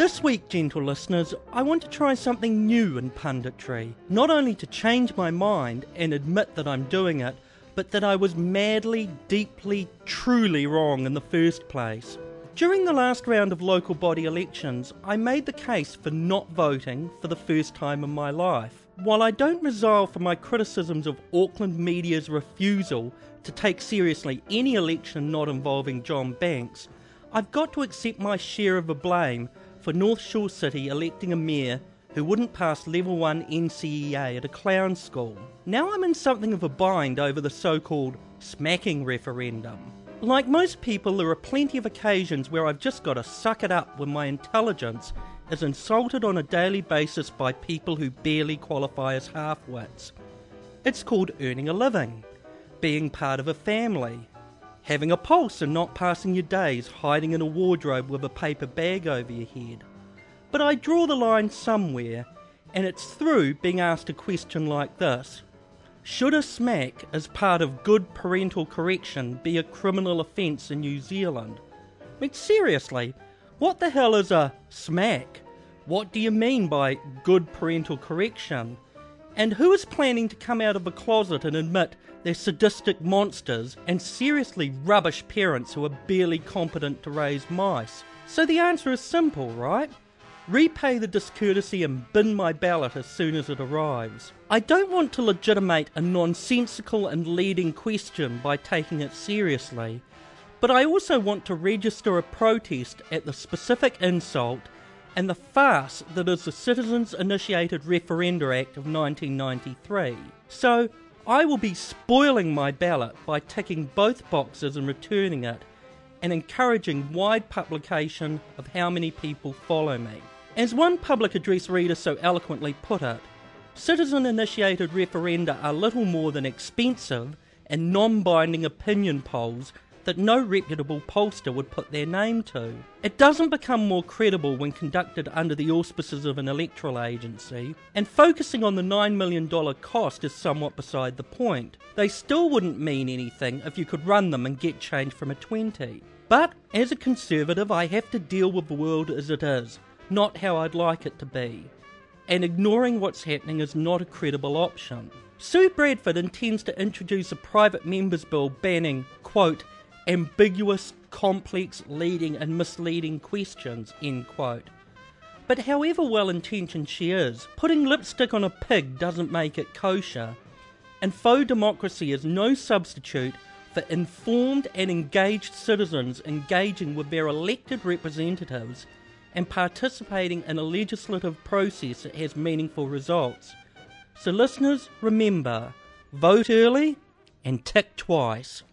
This week, gentle listeners, I want to try something new in punditry. Not only to change my mind and admit that I'm doing it, but that I was madly, deeply, truly wrong in the first place. During the last round of local body elections, I made the case for not voting for the first time in my life. While I don't resolve from my criticisms of Auckland media's refusal to take seriously any election not involving John Banks, I've got to accept my share of the blame for North Shore City electing a mayor who wouldn't pass level 1 NCEA at a clown school. Now I'm in something of a bind over the so-called smacking referendum. Like most people, there are plenty of occasions where I've just got to suck it up when my intelligence is insulted on a daily basis by people who barely qualify as half-wits. It's called earning a living, being part of a family, having a pulse and not passing your days hiding in a wardrobe with a paper bag over your head. But I draw the line somewhere, and it's through being asked a question like this. Should a smack as part of good parental correction be a criminal offence in New Zealand? I mean, seriously, what the hell is a smack? What do you mean by good parental correction? And who is planning to come out of the closet and admit they're sadistic monsters and seriously rubbish parents who are barely competent to raise mice? So the answer is simple, right? Repay the discourtesy and bin my ballot as soon as it arrives. I don't want to legitimate a nonsensical and leading question by taking it seriously, but I also want to register a protest at the specific insult and the farce that is the Citizens-Initiated Referenda Act of 1993. So I will be spoiling my ballot by ticking both boxes and returning it, and encouraging wide publication of how many people follow me. As one public address reader so eloquently put it, citizen-initiated referenda are little more than expensive and non-binding opinion polls that no reputable pollster would put their name to. It doesn't become more credible when conducted under the auspices of an electoral agency, and focusing on the $9 million cost is somewhat beside the point. They still wouldn't mean anything if you could run them and get change from a 20. But as a Conservative, I have to deal with the world as it is, not how I'd like it to be. And ignoring what's happening is not a credible option. Sue Bradford intends to introduce a private members bill banning, quote, ambiguous, complex, leading and misleading questions, end quote. But however well-intentioned she is, putting lipstick on a pig doesn't make it kosher, and faux democracy is no substitute for informed and engaged citizens engaging with their elected representatives and participating in a legislative process that has meaningful results. So listeners, remember, vote early and tick twice.